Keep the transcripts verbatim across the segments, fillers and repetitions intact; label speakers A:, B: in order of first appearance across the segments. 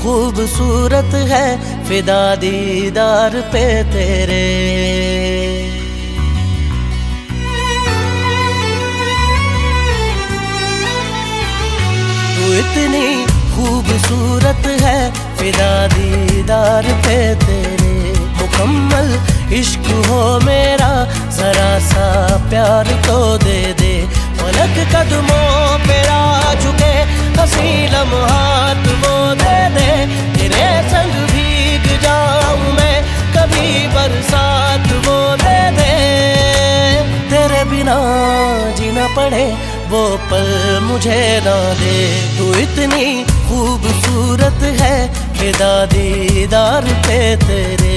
A: खूबसूरत है फिदा दीदार पे तेरे। तू इतनी खूबसूरत है फिदा दीदार पे तेरे। मुकम्मल इश्क हो मेरा जरा सा प्यार तो दे दे। पलक कदमों पे आ झुके हंसी लम्हात वो दे दे। तेरे संग भीग जाऊं मैं कभी बरसात वो दे दे। तेरे बिना जीना पड़े वो पल मुझे ना दे। तू इतनी खूबसूरत है फिदा दीदार पे तेरे।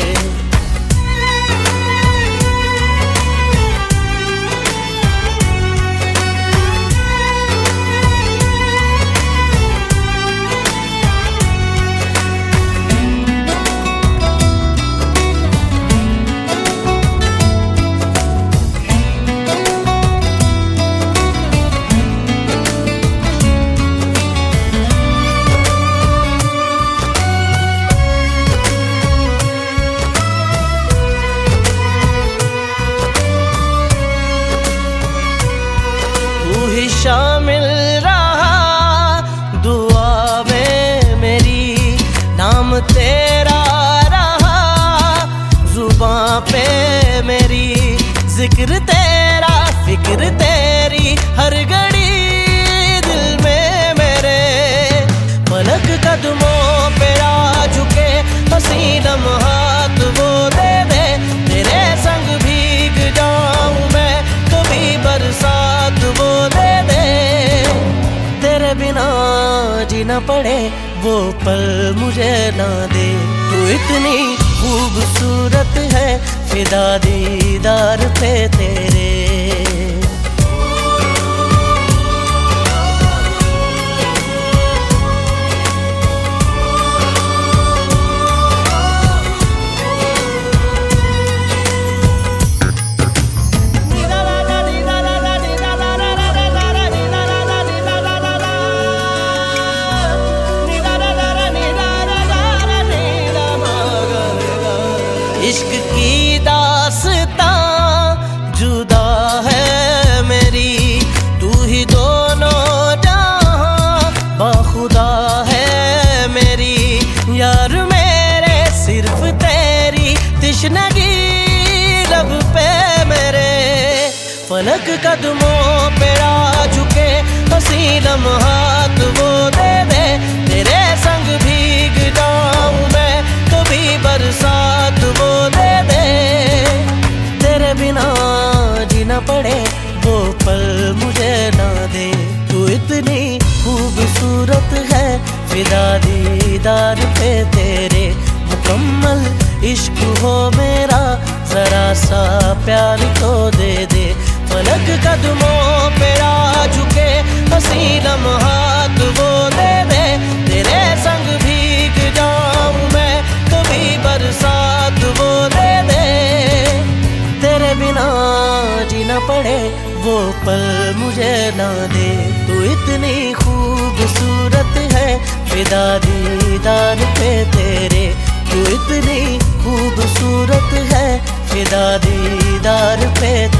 A: शामिल रहा दुआ में मेरी, नाम तेरा रहा जुबां पे मेरी। जिक्र तेरा फिक्र तेरी हर घड़ी दिल में मेरे। पलक कदमों पे आ झुके हंसी लम्हात वो दे दे। तेरे संग भीग जाऊं मैं कभी बरसात वो दे दे। तेरे बिना जीना पड़े वो पल मुझे ना दे। तू इतनी खूबसूरत है फिदा दीदार पे तेरे। इश्क की दास्तां जुदा है मेरी। तू ही दोनों जहां बाखुदा है मेरी। यार मेरे सिर्फ तेरी तिश्नगी लब पे मेरे। फलक कदमों पे आ झुके हंसी लम्हात वो दे दे। तेरे संग भीग जाऊं मैं कभी बरसात वो दे दे। तेरे बिना जीना पड़े वो पल मुझे ना दे। तू इतनी खूबसूरत है फिदा दीदार पे तेरे। मुकम्मल इश्क हो मेरा जरा सा प्यार तो दे दे। पलक कदमों पे आ झुके हंसी लम्हात वो दे दे। तेरे संग भीग जाऊं मैं कभी बरसात वो दे दे। तेरे बिना जीना पड़े वो पल मुझे ना दे। तू इतनी खूबसूरत है फिदा दीदार पे तेरे। तू इतनी खूबसूरत है फिदा दीदार पे